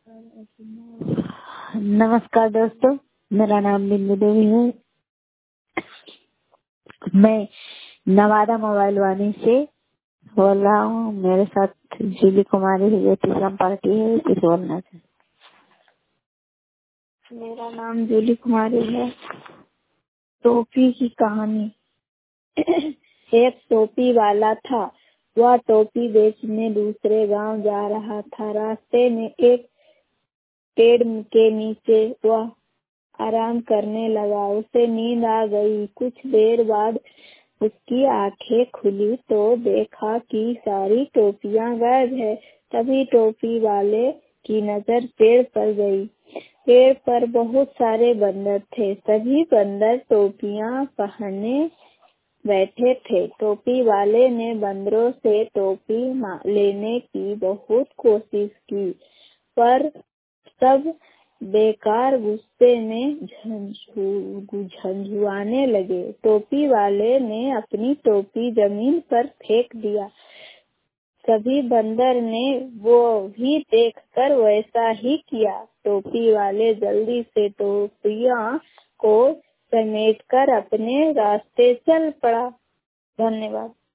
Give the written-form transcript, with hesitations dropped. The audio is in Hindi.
नमस्कार दोस्तों, मेरा नाम बिंदु देवी है। मैं नवादा मोबाइल वाणी से बोल रहा हूँ। मेरे साथ जूली कुमारी है, तीसरा पार्टी है, किस बोलना है। मेरा नाम जूली कुमारी है। टोपी की कहानी। एक टोपी वाला था। वह टोपी बेचने दूसरे गांव जा रहा था। रास्ते में एक पेड़ के नीचे वह आराम करने लगा। उसे नींद आ गई। कुछ देर बाद उसकी आंखें खुली तो देखा कि सारी टोपियां गायब है। तभी टोपी वाले की नजर पेड़ पर गई। पेड़ पर बहुत सारे बंदर थे। सभी बंदर टोपियां पहने बैठे थे। टोपी वाले ने बंदरों से टोपी लेने की बहुत कोशिश की, पर सब बेकार गुस्से में झंझुआने लगे। टोपी वाले ने अपनी टोपी जमीन पर फेंक दिया। सभी बंदर ने वो भी देखकर वैसा ही किया। टोपी वाले जल्दी से टोपियां को समेटकर अपने रास्ते चल पड़ा। धन्यवाद।